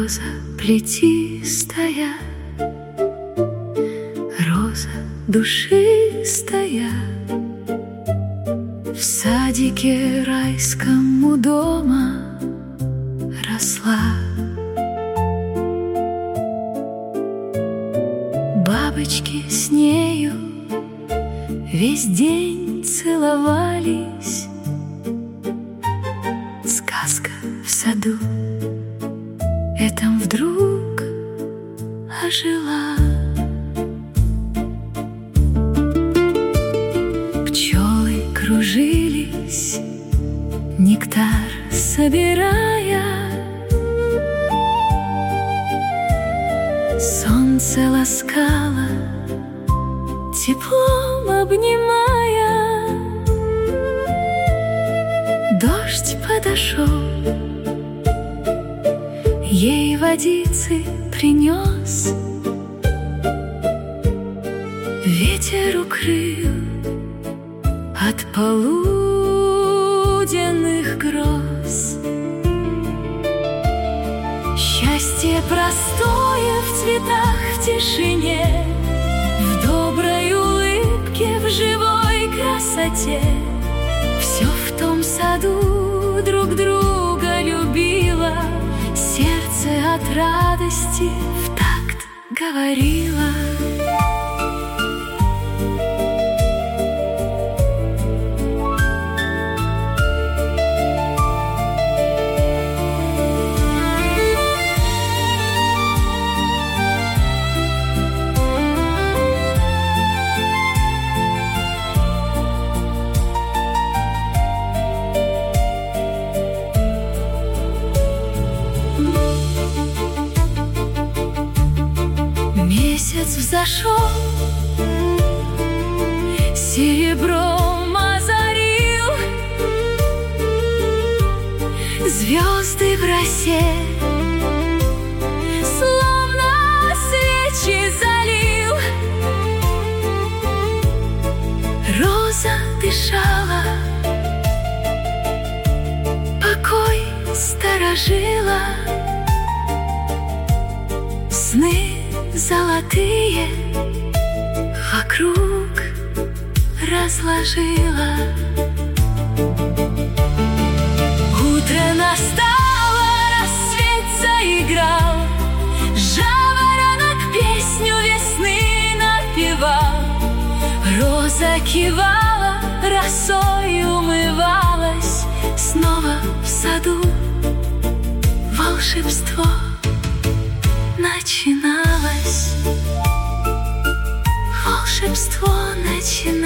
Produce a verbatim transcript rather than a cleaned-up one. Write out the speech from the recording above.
Роза плетистая, роза душистая, в садике райском у дома росла. Бабочки с нею весь день целовались. Сказка в саду этом вдруг ожила. Пчелы кружились, нектар собирая. Солнце ласкало, теплом обнимая. Дождь подошел, ей водицы принес. Ветер укрыл от полуденных гроз. Счастье простое в цветах, в тишине, в доброй улыбке, в живой красоте. Все в том саду друг друга любило, сердце от радости в такт говорило. Месяц взошел, серебром озарил, звезды в росе, словно свечи залил. Роза дышала, покой сторожила. Сны золотые вокруг разложила. Утро настало, рассвет заиграл, жаворонок песню весны напевал. Роза кивала, росой умывалась. Снова в саду волшебство начиналось. Волшебство начиналось.